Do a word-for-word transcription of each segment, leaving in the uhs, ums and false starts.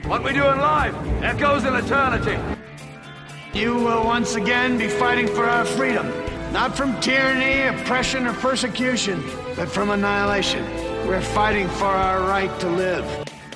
What we do in life echoes in eternity. You will once again be fighting for our freedom, not from tyranny, oppression, or persecution, but from annihilation. We're fighting for our right to live.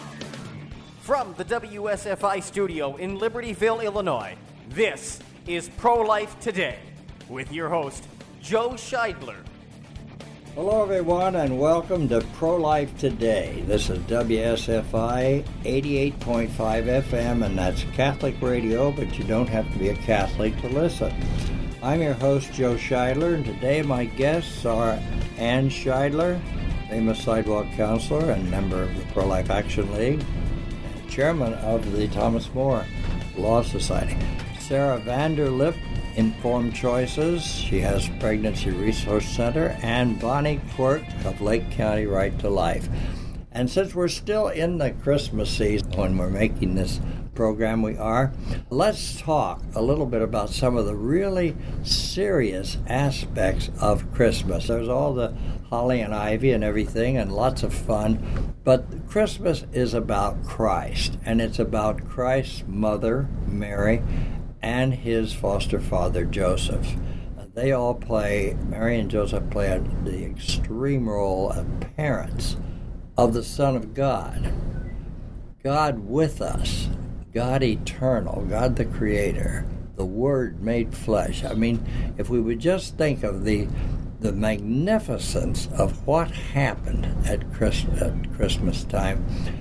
From the W S F I studio in Libertyville, Illinois, this is Pro-Life Today with your host, Joe Scheidler. Hello, everyone, and welcome to Pro-Life Today. This is W S F I eighty-eight point five F M, and that's Catholic radio, but you don't have to be a Catholic to listen. I'm your host, Joe Scheidler, and today my guests are Ann Scheidler, famous sidewalk counselor and member of the Pro-Life Action League, and chairman of the Thomas More Law Society. Sarah Vanderlip, Informed Choices. She has Pregnancy Resource Center, and Bonnie Quirk of Lake County Right to Life. And since we're still in the Christmas season when we're making this program, we are, let's talk a little bit about some of the really serious aspects of Christmas. There's all the holly and ivy and everything and lots of fun, but Christmas is about Christ, and it's about Christ's mother, Mary, and his foster father, Joseph. They all play, Mary and Joseph play the extreme role of parents of the Son of God. God with us, God eternal, God the Creator, the Word made flesh. I mean, if we would just think of the the magnificence of what happened at Christmas, at Christmas time,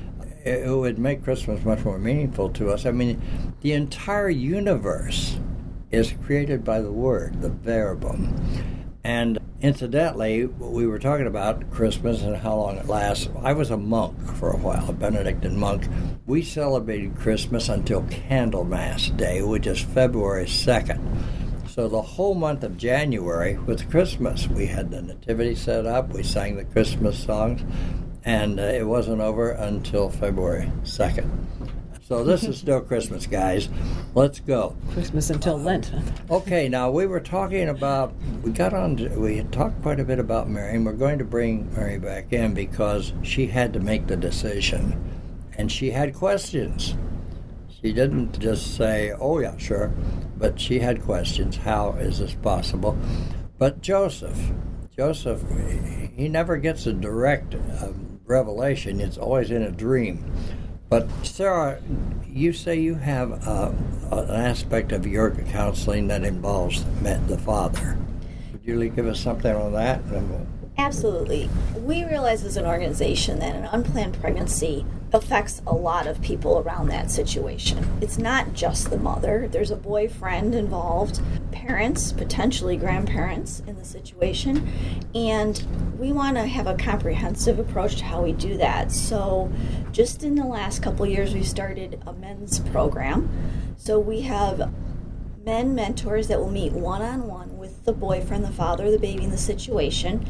it would make Christmas much more meaningful to us. I mean, the entire universe is created by the Word, the Verbum. And incidentally, we were talking about Christmas and how long it lasts. I was a monk for a while, a Benedictine monk. We celebrated Christmas until Candlemas Day, which is February second. So the whole month of January was Christmas. We had the nativity set up, we sang the Christmas songs, and uh, it wasn't over until February second. So this is still Christmas, guys. Let's go. Christmas until Lent. Okay, now we were talking about, we got on, to, we had talked quite a bit about Mary, and we're going to bring Mary back in because she had to make the decision, and she had questions. She didn't just say, oh yeah, sure, but she had questions. How is this possible? But Joseph, Joseph, he never gets a direct uh, revelation. It's always in a dream. But Sarah, you say you have uh, an aspect of your counseling that involves the father. Would you give us something on that? Absolutely. We realize as an organization that an unplanned pregnancy affects a lot of people around that situation. It's not just the mother. There's a boyfriend involved, parents, potentially grandparents in the situation, and we want to have a comprehensive approach to how we do that. So just in the last couple of years, we've started a men's program. So we have men mentors that will meet one-on-one with the boyfriend, the father, the baby in the situation,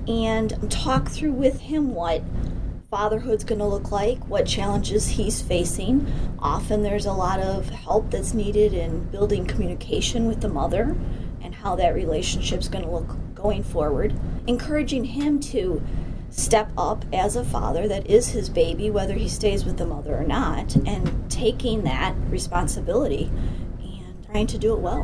and talk through with him what fatherhood's going to look like, what challenges he's facing. Often there's a lot of help that's needed in building communication with the mother and how that relationship's going to look going forward. Encouraging him to step up as a father that is his baby, whether he stays with the mother or not, and taking that responsibility and trying to do it well.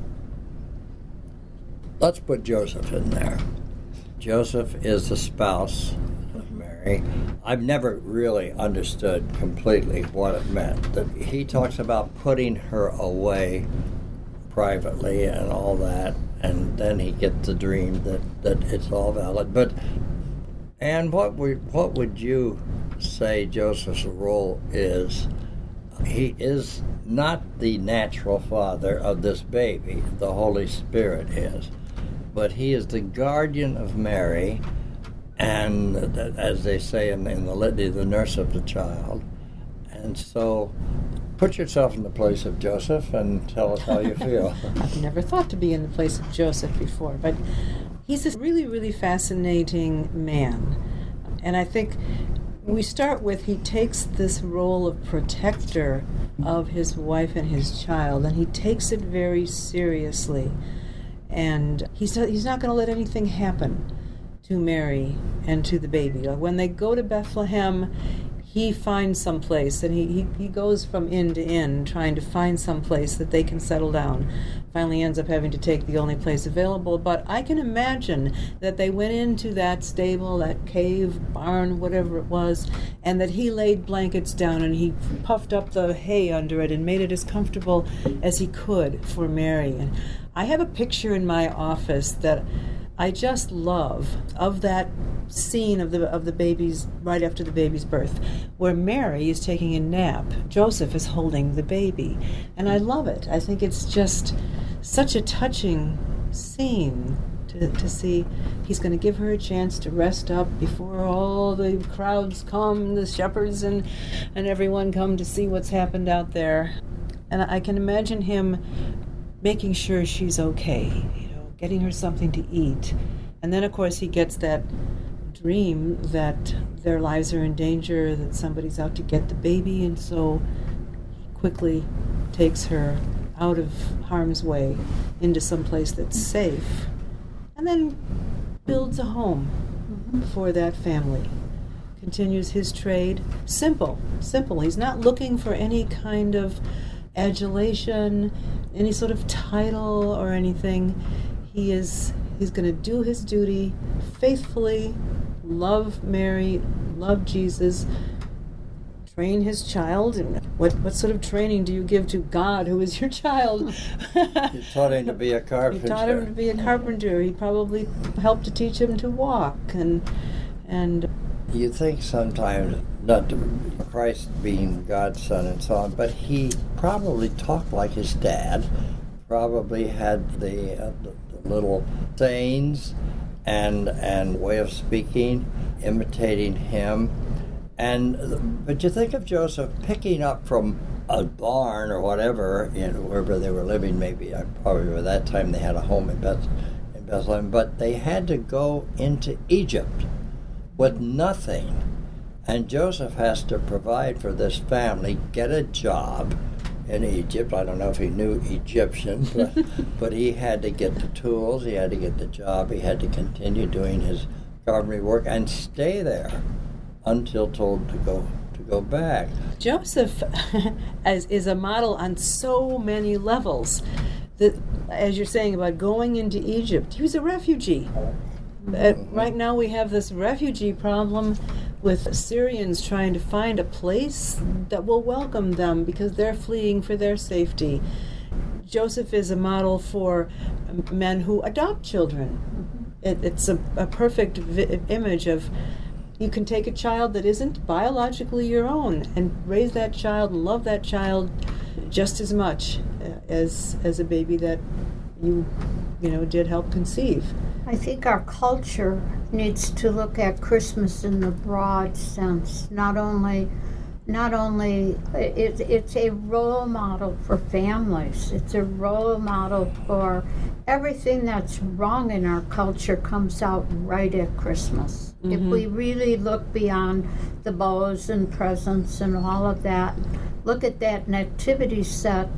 Let's put Joseph in there. Joseph is the spouse of Mary. I've never really understood completely what it meant. That he talks about putting her away privately and all that, and then he gets the dream that, that it's all valid. But and what would what would you say Joseph's role is? He is not the natural father of this baby. The Holy Spirit is. But he is the guardian of Mary, and as they say in, in the litany, the nurse of the child. And so put yourself in the place of Joseph and tell us how you feel. I've never thought to be in the place of Joseph before, but he's a really, really fascinating man. And I think we start with he takes this role of protector of his wife and his child, and he takes it very seriously. And he's, he's not going to let anything happen to Mary and to the baby. Like when they go to Bethlehem, he finds some place, and he, he, he goes from inn to inn trying to find some place that they can settle down. Finally ends up having to take the only place available, but I can imagine that they went into that stable, that cave, barn, whatever it was, and that he laid blankets down and he puffed up the hay under it and made it as comfortable as he could for Mary. And I have a picture in my office that I just love of that scene of the of the baby's right after the baby's birth, where Mary is taking a nap. Joseph is holding the baby, and I love it. I think it's just such a touching scene to to see. He's going to give her a chance to rest up before all the crowds come, the shepherds and and everyone come to see what's happened out there. And I can imagine him making sure she's okay, getting her something to eat. And then, of course, he gets that dream that their lives are in danger, that somebody's out to get the baby, and so he quickly takes her out of harm's way into some place that's safe, and then builds a home mm-hmm. for that family. Continues his trade. Simple, simple. He's not looking for any kind of adulation, any sort of title or anything. He is he's going to do his duty faithfully, love Mary, love Jesus, train his child. And what, what sort of training do you give to God, who is your child? You taught him to be a carpenter. He taught him to be a carpenter. He probably helped to teach him to walk. And and you think sometimes, not to Christ being God's son and so on, but he probably talked like his dad, probably had the, uh, the little sayings and and way of speaking, imitating him. And but you think of Joseph picking up from a barn or whatever, you know, wherever they were living. Maybe uh, probably by that time they had a home in, Beth, in Bethlehem, but they had to go into Egypt with nothing, and Joseph has to provide for this family, get a job in Egypt. I don't know if he knew Egyptian, but, but he had to get the tools, he had to get the job, he had to continue doing his carpentry work and stay there until told to go to go back. Joseph as, is a model on so many levels. That, as you're saying about going into Egypt, he was a refugee. Uh, right now we have this refugee problem with Syrians trying to find a place that will welcome them because they're fleeing for their safety. Joseph is a model for men who adopt children. It, it's a, a perfect vi- image of you can take a child that isn't biologically your own and raise that child and love that child just as much as as a baby that you you know did help conceive. I think our culture needs to look at Christmas in the broad sense. Not only, not only it, it's a role model for families. It's a role model for everything that's wrong in our culture comes out right at Christmas. Mm-hmm. If we really look beyond the bows and presents and all of that, look at that nativity set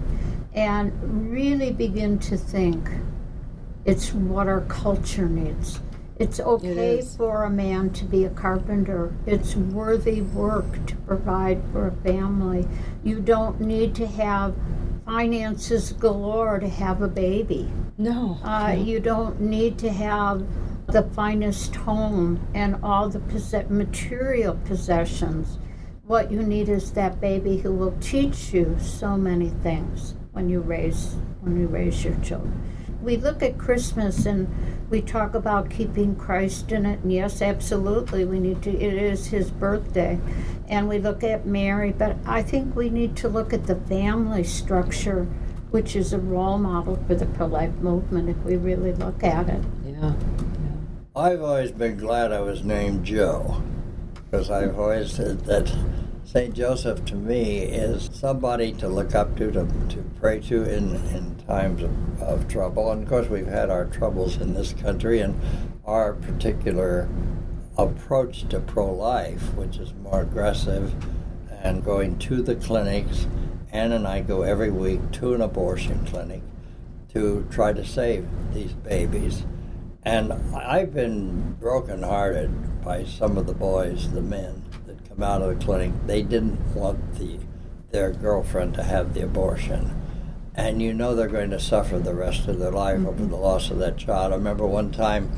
and really begin to think, it's what our culture needs. It's okay it for a man to be a carpenter. It's worthy work to provide for a family. You don't need to have finances galore to have a baby. No. Uh, no. You don't need to have the finest home and all the possess- material possessions. What you need is that baby who will teach you so many things when you raise when you raise your children. We look at Christmas and we talk about keeping Christ in it, and yes, absolutely, we need to. It is his birthday, and we look at Mary, but I think we need to look at the family structure, which is a role model for the pro-life movement if we really look at it. Yeah. I've always been glad I was named Joe, because I've always said that Saint Joseph to me is somebody to look up to, to, to pray to in, in times of, of trouble. And of course we've had our troubles in this country, and our particular approach to pro-life, which is more aggressive, and going to the clinics. Ann and I go every week to an abortion clinic to try to save these babies. And I've been brokenhearted by some of the boys, the men, that come them out of the clinic. They didn't want the their girlfriend to have the abortion. And you know they're going to suffer the rest of their life over the loss of that child. I remember one time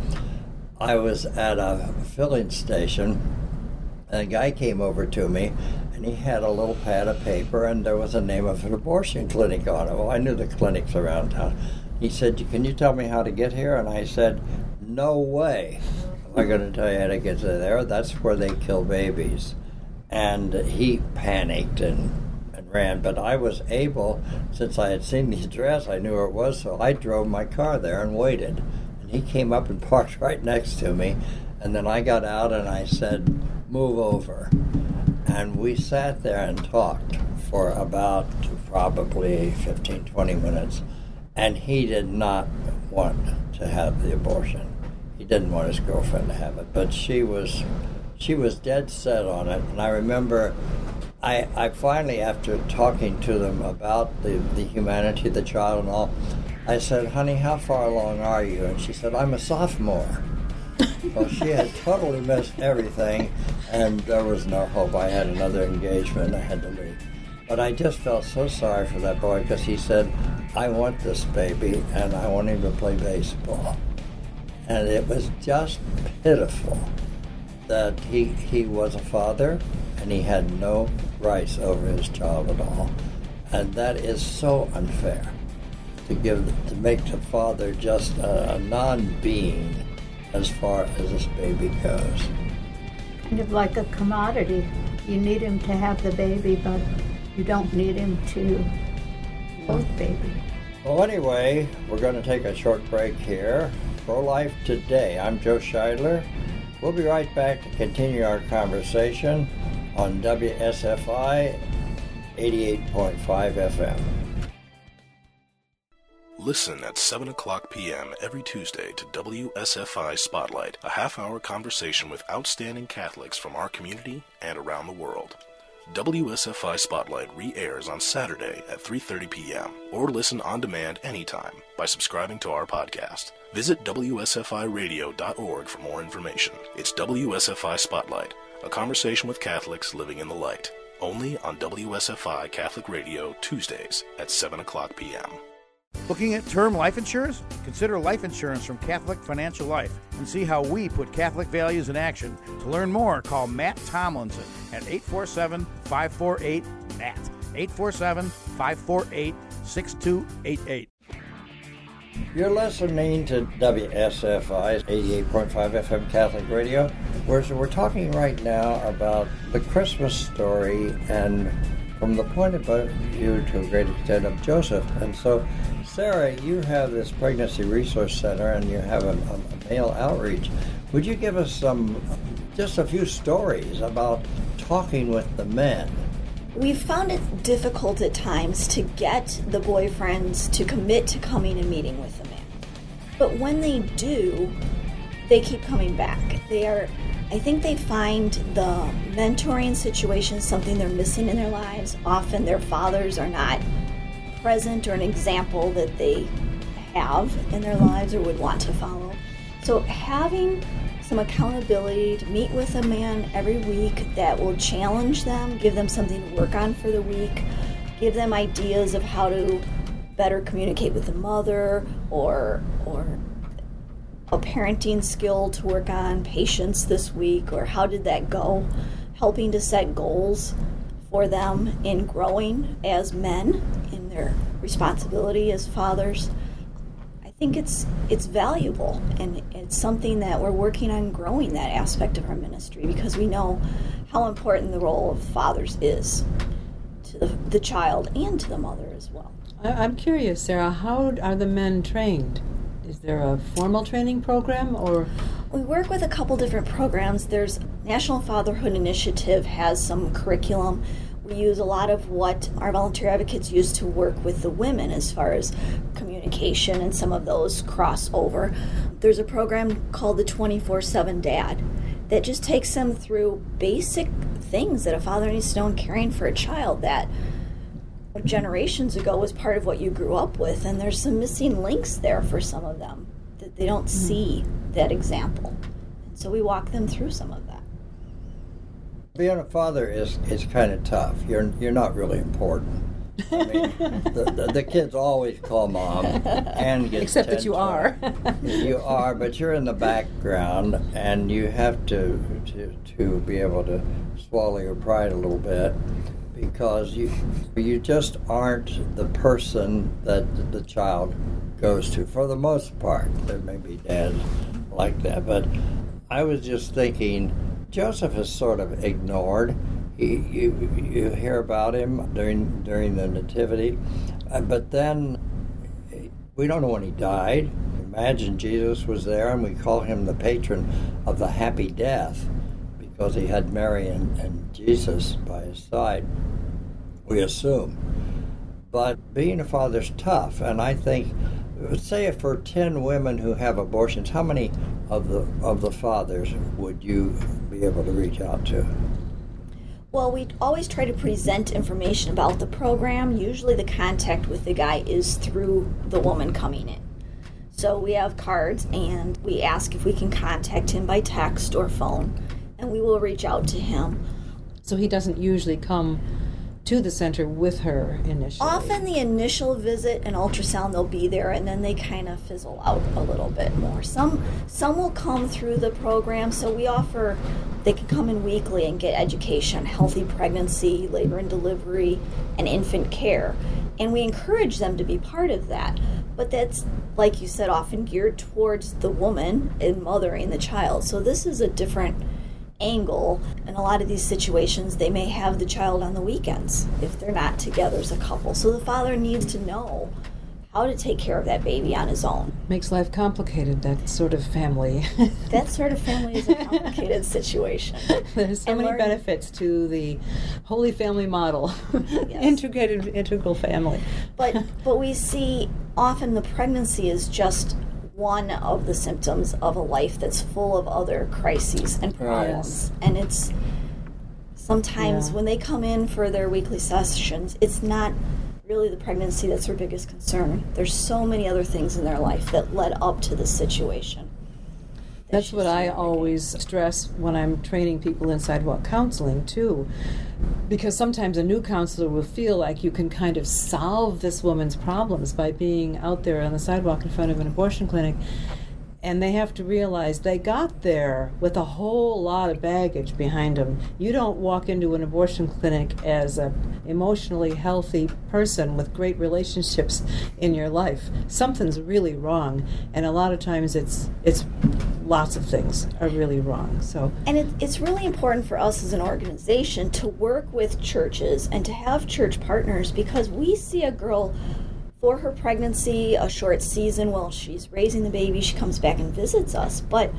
I was at a filling station, and a guy came over to me, and he had a little pad of paper, and there was a name of an abortion clinic on it. Well, I knew the clinics around town. He said, "Can you tell me how to get here?" And I said, "No way. I'm going to tell you how to get to there. That's where they kill babies." And he panicked and ran, but I was able, since I had seen the address, I knew where it was, so I drove my car there and waited. And he came up and parked right next to me, and then I got out and I said, "Move over." And we sat there and talked for about probably fifteen, twenty minutes, and he did not want to have the abortion. He didn't want his girlfriend to have it, but she was she was dead set on it. And I remember I, I finally, after talking to them about the, the humanity of the child and all, I said, "Honey, how far along are you?" And she said, "I'm a sophomore." Well, she had totally missed everything, and there was no hope. I had another engagement. I had to leave. But I just felt so sorry for that boy, because he said, "I want this baby, and I want him to play baseball." And it was just pitiful that he he was a father, and he had no rights over his child at all. And that is so unfair, to give to make the father just a, a non-being as far as this baby goes. Kind of like a commodity. You need him to have the baby, but you don't need him to hold the baby. Well, anyway, we're going to take a short break here. Pro-Life Today. I'm Joe Scheidler. We'll be right back to continue our conversation on W S F I eighty-eight point five F M. Listen at seven o'clock p.m. every Tuesday to W S F I Spotlight, a half-hour conversation with outstanding Catholics from our community and around the world. W S F I Spotlight re-airs on Saturday at three thirty p.m. or listen on demand anytime by subscribing to our podcast. Visit W S F I radio dot org for more information. It's W S F I Spotlight, a conversation with Catholics living in the light. Only on W S F I Catholic Radio, Tuesdays at seven o'clock p.m. Looking at term life insurance? Consider life insurance from Catholic Financial Life and see how we put Catholic values in action. To learn more, call Matt Tomlinson at eight four seven, five four eight, M A T T, eight four seven, five four eight, six two eight eight. You're listening to W S F I eighty-eight point five F M Catholic Radio. We're, we're talking right now about the Christmas story, and from the point of view, to a great extent, of Joseph. And so, Sarah, you have this Pregnancy Resource Center, and you have a, a male outreach. Would you give us some, just a few stories about talking with the men? We've found it difficult at times to get the boyfriends to commit to coming and meeting with the man. But when they do, they keep coming back. They are, I think they find the mentoring situation something they're missing in their lives. Often their fathers are not present or an example that they have in their lives or would want to follow. So having some accountability to meet with a man every week that will challenge them, give them something to work on for the week, give them ideas of how to better communicate with the mother, or or a parenting skill to work on, patience this week, or how did that go, helping to set goals for them in growing as men in their responsibility as fathers. I think it's it's valuable, and it's something that we're working on growing that aspect of our ministry, because we know how important the role of fathers is to the, the child and to the mother as well. I, I'm curious, Sarah, how are the men trained? Is there a formal training program, or? We work with a couple different programs. There's National Fatherhood Initiative has some curriculum. We use a lot of what our volunteer advocates use to work with the women as far as communication, and some of those cross over. There's a program called the twenty-four seven Dad that just takes them through basic things that a father needs to know in caring for a child that generations ago was part of what you grew up with, and there's some missing links there for some of them that they don't see that example. And so we walk them through some of that. Being a father is, is kind of tough. You're you're not really important. I mean, the, the, the kids always call mom and get Except that you are. You are, but you're in the background, and you have to, to to be able to swallow your pride a little bit, because you you just aren't the person that the child goes to. For the most part, there may be dads like that, but I was just thinking, Joseph is sort of ignored. He, you, you hear about him during during the nativity, uh, but then we don't know when he died. Imagine Jesus was there, and we call him the patron of the happy death because he had Mary and, and Jesus by his side, we assume. But being a father's tough, and I think, say if for ten women who have abortions, how many of the of the fathers would you be able to reach out to? Well, we always try to present information about the program. Usually the contact with the guy is through the woman coming in. So we have cards, and we ask if we can contact him by text or phone, and we will reach out to him. So he doesn't usually come to the center with her initially? Often the initial visit and ultrasound, they'll be there, and then they kind of fizzle out a little bit more. Some some will come through the program, so we offer, they can come in weekly and get education, healthy pregnancy, labor and delivery, and infant care. And we encourage them to be part of that. But that's, like you said, often geared towards the woman in mothering the child. So this is a different angle. In a lot of these situations, they may have the child on the weekends if they're not together as a couple. So the father needs to know how to take care of that baby on his own. Makes life complicated, that sort of family. That sort of family is a complicated situation. There's so And many learn- benefits to the Holy Family model. Yes. Integrated, integral family. But but we see often the pregnancy is just one of the symptoms of a life that's full of other crises and problems. And it's sometimes Yeah. when they come in for their weekly sessions, it's not really the pregnancy that's their biggest concern. There's so many other things in their life that led up to this situation. that That's she's what I navigating. always stress when I'm training people in sidewalk counseling, too. Because sometimes a new counselor will feel like you can kind of solve this woman's problems by being out there on the sidewalk in front of an abortion clinic. And they have to realize they got there with a whole lot of baggage behind them. You don't walk into an abortion clinic as an emotionally healthy person with great relationships in your life. Something's really wrong, and a lot of times it's it's lots of things are really wrong. So And it, it's really important for us as an organization to work with churches and to have church partners, because we see a girl for her pregnancy, a short season while she's raising the baby, she comes back and visits us. But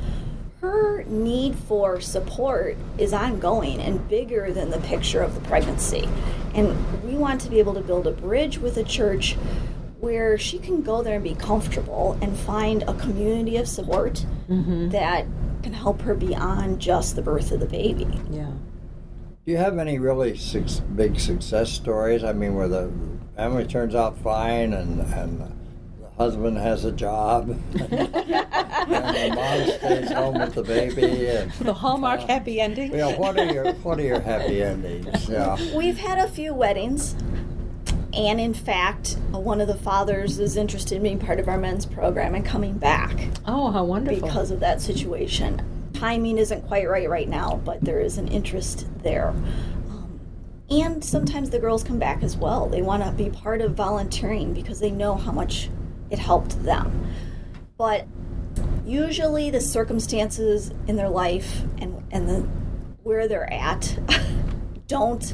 her need for support is ongoing and bigger than the picture of the pregnancy. And we want to be able to build a bridge with a church where she can go there and be comfortable and find a community of support that can help her beyond just the birth of the baby. yeah. Do you have any really suc big success stories? I mean, where the family turns out fine and, and the husband has a job and the mom stays home with the baby. And, The Hallmark happy ending. yeah, what are your what are your happy endings? Yeah. We've had a few weddings, and in fact, one of the fathers is interested in being part of our men's program and coming back Oh, how wonderful. because of that situation. Timing isn't quite right right now, but there is an interest there. Um, and sometimes the girls come back as well. They want to be part of volunteering because they know how much it helped them. But usually the circumstances in their life and, and the, where they're at don't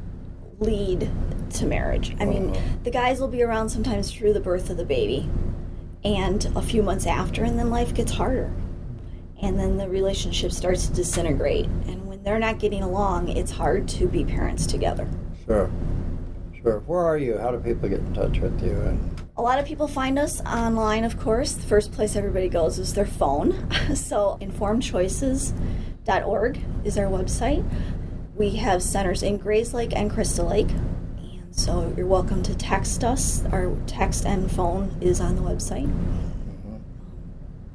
lead to marriage. I mean, the guys will be around sometimes through the birth of the baby and a few months after, and then life gets harder. And then the relationship starts to disintegrate. And when they're not getting along, it's hard to be parents together. Sure. Sure. Where are you? How do people get in touch with you? And A lot of people find us online, of course. The first place everybody goes is their phone. So informed choices dot org is our website. We have centers in Grays Lake and Crystal Lake. And so you're welcome to text us. Our text and phone is on the website.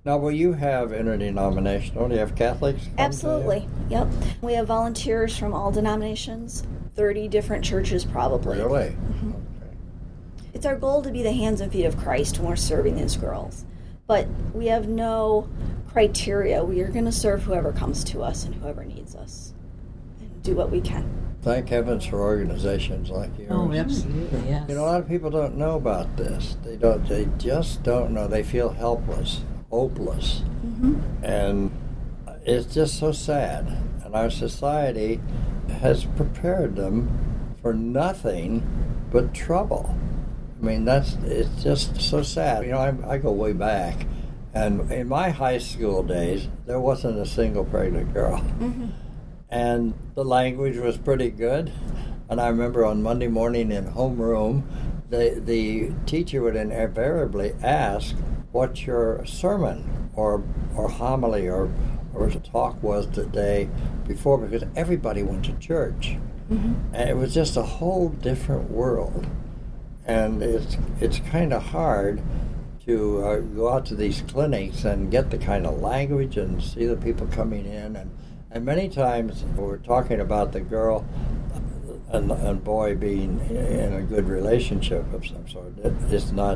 Now, will you have interdenominational? Do you have Catholics? come to Absolutely. you? Yep. We have volunteers from all denominations, thirty different churches probably. Really? Mhm. Okay. It's our goal to be the hands and feet of Christ when we're serving these girls. But we have no criteria. We are going to serve whoever comes to us and whoever needs us and do what we can. Thank heavens for organizations like yours. Oh, absolutely, yes. You know, a lot of people don't know about this. They don't. They just don't know. They feel helpless, hopeless, Mm-hmm. and it's just so sad. And our society has prepared them for nothing but trouble. I mean, that's it's just so sad. You know, I, I go way back, and in my high school days, there wasn't a single pregnant girl. Mm-hmm. And the language was pretty good. And I remember on Monday morning in homeroom, the the teacher would invariably ask what your sermon or or homily or or talk was the day before, because everybody went to church, Mm-hmm. and it was just a whole different world. And it's it's kind of hard to uh, go out to these clinics and get the kind of language and see the people coming in. And, and many times we're talking about the girl and, and boy being in a good relationship of some sort. It, it's not.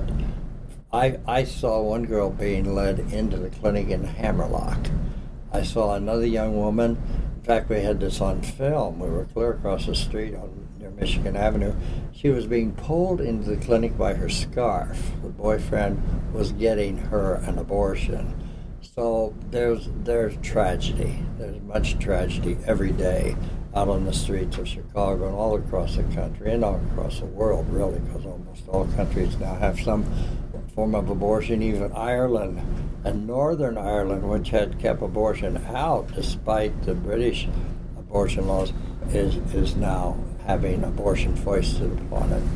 I, I saw one girl being led into the clinic in Hammerlock. I saw another young woman. In fact, we had this on film. We were clear across the street on near Michigan Avenue. She was being pulled into the clinic by her scarf. The boyfriend was getting her an abortion. So there's there's tragedy. There's much tragedy every day out on the streets of Chicago and all across the country and all across the world, really, because almost all countries now have some form of abortion. Even Ireland and Northern Ireland, which had kept abortion out despite the British abortion laws, is is now having abortion foisted upon it.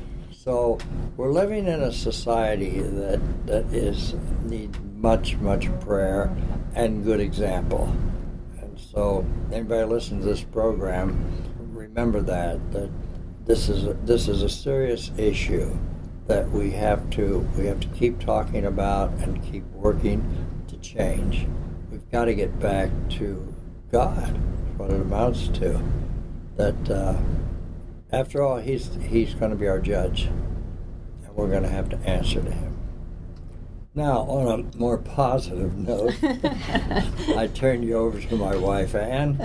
So we're living in a society that that is needs much, much prayer and good example. And so anybody listening to this program, remember that that this is a, this is a serious issue that we have to we have to keep talking about and keep working to change. We've got to get back to God. That's what it amounts to. That uh, after all, he's he's going to be our judge, and we're going to have to answer to him. Now, on a more positive note, I turn you over to my wife, Ann,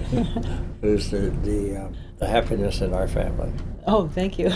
who's the the, uh, the happiness in our family. Oh, thank you.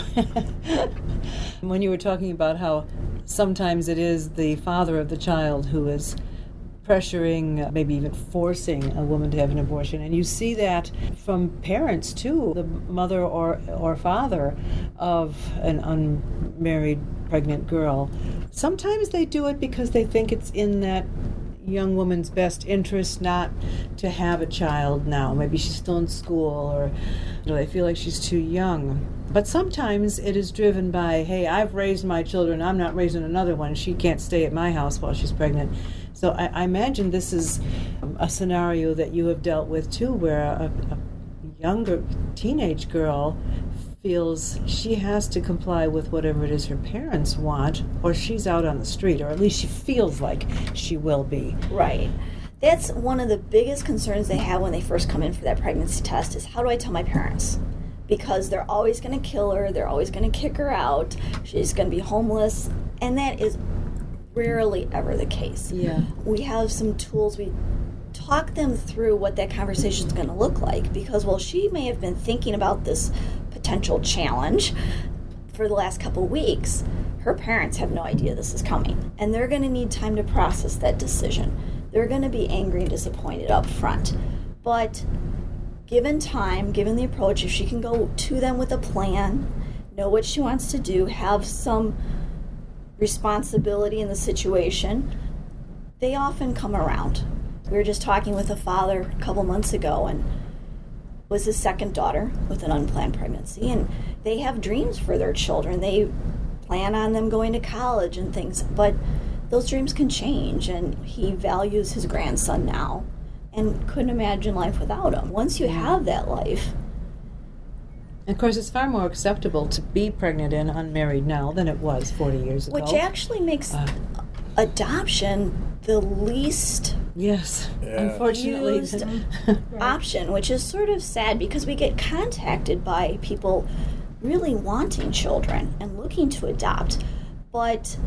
When you were talking about how sometimes it is the father of the child who is pressuring, maybe even forcing a woman to have an abortion, and you see that from parents too, the mother or or father of an unmarried pregnant girl. Sometimes they do it because they think it's in that young woman's best interest not to have a child now. Maybe she's still in school, or you know, they feel like she's too young. But sometimes it is driven by, hey, I've raised my children, I'm not raising another one, she can't stay at my house while she's pregnant. So I, I imagine this is a scenario that you have dealt with too, where a, a younger teenage girl feels she has to comply with whatever it is her parents want, or she's out on the street, or at least she feels like she will be. Right. That's one of the biggest concerns they have when they first come in for that pregnancy test is, how do I tell my parents? Because they're always going to kill her, they're always going to kick her out, she's going to be homeless, and that is rarely ever the case. Yeah. We have some tools, we talk them through what that conversation is going to look like, because while she may have been thinking about this potential challenge for the last couple weeks, her parents have no idea this is coming, and they're going to need time to process that decision. They're going to be angry and disappointed up front, but given time, given the approach, if she can go to them with a plan, know what she wants to do, have some responsibility in the situation, they often come around. We were just talking with a father a couple months ago, and was his second daughter with an unplanned pregnancy, and they have dreams for their children. They plan on them going to college and things, but those dreams can change, and he values his grandson now and couldn't imagine life without him. Once you have that life. Of course, it's far more acceptable to be pregnant and unmarried now than it was forty years ago. Which actually makes uh, adoption the least Yes, Yeah. unfortunately. used option, which is sort of sad because we get contacted by people really wanting children and looking to adopt, but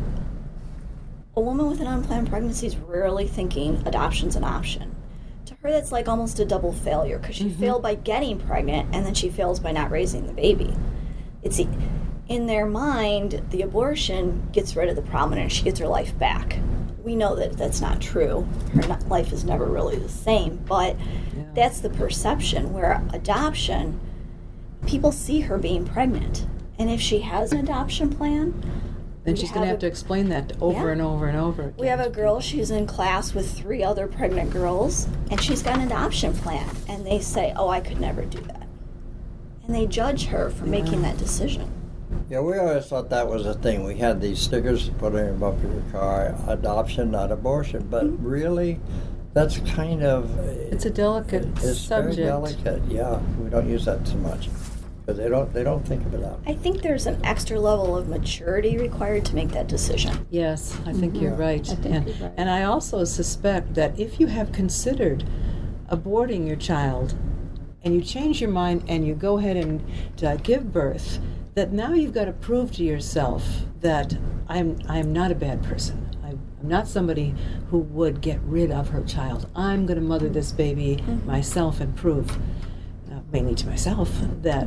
a woman with an unplanned pregnancy is rarely thinking adoption's an option. To her, that's like almost a double failure because she Mm-hmm. failed by getting pregnant and then she fails by not raising the baby. It's in their mind, the abortion gets rid of the problem and she gets her life back. We know that that's not true. Her not, life is never really the same, but Yeah. that's the perception. Where adoption, people see her being pregnant, and if she has an adoption plan, Then we she's going to have a- to explain that over Yeah. and over and over again. We have a girl, she's in class with three other pregnant girls, and she's got an adoption plan, and they say, oh, I could never do that. And they judge her for making that decision. Yeah, we always thought that was a thing. We had these stickers to put in your bumper of your car, adoption, not abortion. But Mm-hmm. really, that's kind of... It's a delicate it's subject. very delicate, yeah. We don't use that so much. Because they don't, they don't think of it out. I think there's an extra level of maturity required to make that decision. Yes, I think you're Mhm. right. I think and, you're right. and I also suspect that if you have considered aborting your child and you change your mind and you go ahead and uh, give birth, that now you've got to prove to yourself that I'm I'm not a bad person. I, I'm not somebody who would get rid of her child. I'm going to mother this baby myself and prove, uh, mainly to myself, that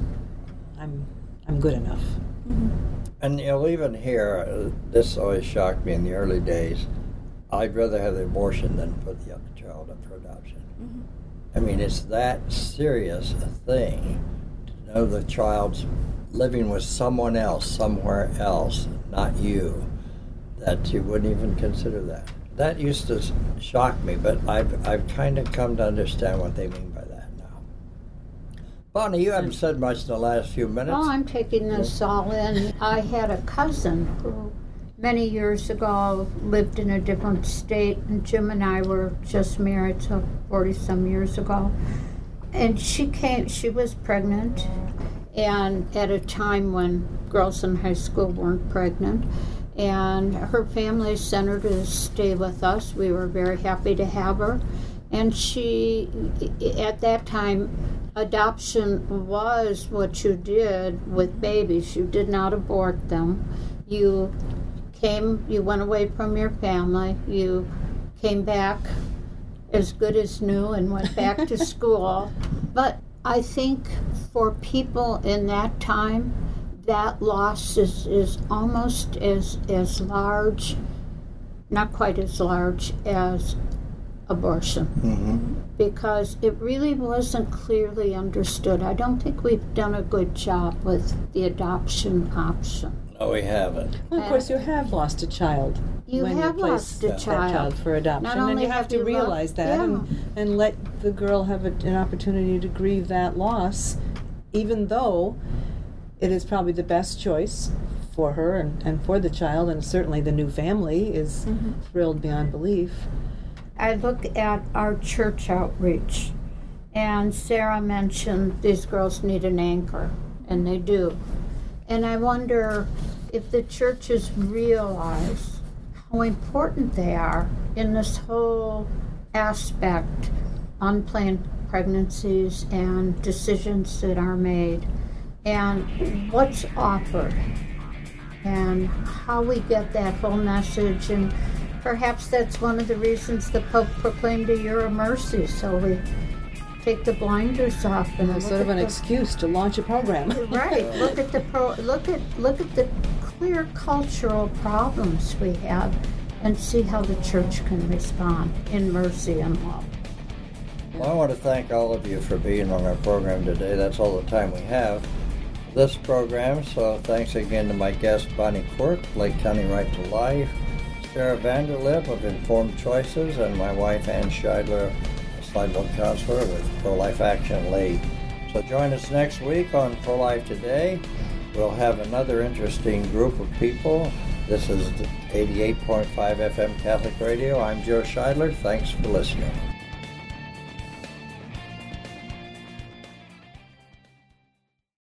I'm I'm good enough. And you'll even hear, uh, this always shocked me in the early days, I'd rather have the abortion than put the other child up for adoption. I mean, it's that serious a thing to know the child's living with someone else, somewhere else, not you, that you wouldn't even consider that. That used to shock me, but I've, I've kind of come to understand what they mean by that now. Bonnie, you haven't said much in the last few minutes. Well, I'm taking this all in. I had a cousin who many years ago lived in a different state, and Jim and I were just married, so forty-some years ago. And she came, she was pregnant, and at a time when girls in high school weren't pregnant. And her family sent her to stay with us. We were very happy to have her. And she, at that time, adoption was what you did with babies. You did not abort them. You came, you went away from your family. You came back as good as new and went back to school. But I think for people in that time, that loss is, is almost as, as large, not quite as large as abortion. Mm-hmm. Because it really wasn't clearly understood. I don't think we've done a good job with the adoption option. No, we haven't. Well, of course, you have lost a child. You when have you place lost a that child. child for adoption, Not and only you have, have to you lo- realize that yeah. and, and let the girl have a, an opportunity to grieve that loss, even though it is probably the best choice for her and, and for the child, and certainly the new family is Mm-hmm. thrilled beyond belief. I look at our church outreach, and Sarah mentioned these girls need an anchor, and they do. And I wonder if the churches realize how important they are in this whole aspect, unplanned pregnancies and decisions that are made, and what's offered, and how we get that whole message. And perhaps that's one of the reasons the Pope proclaimed a year of mercy, so we take the blinders off and It's look sort of at an the- excuse to launch a program. Right. Look at the pro, look at look at the clear cultural problems we have, and see how the church can respond in mercy and love. Well, I want to thank all of you for being on our program today. That's all the time we have for this program. So thanks again to my guest, Bonnie Quirk, Lake County Right to Life, Sarah Vanderlip of Informed Choices, and my wife, Ann Scheidler, a Slidell counselor with Pro-Life Action League. So join us next week on Pro-Life Today. We'll have another interesting group of people. This is eighty-eight point five F M Catholic Radio. I'm Joe Scheidler. Thanks for listening.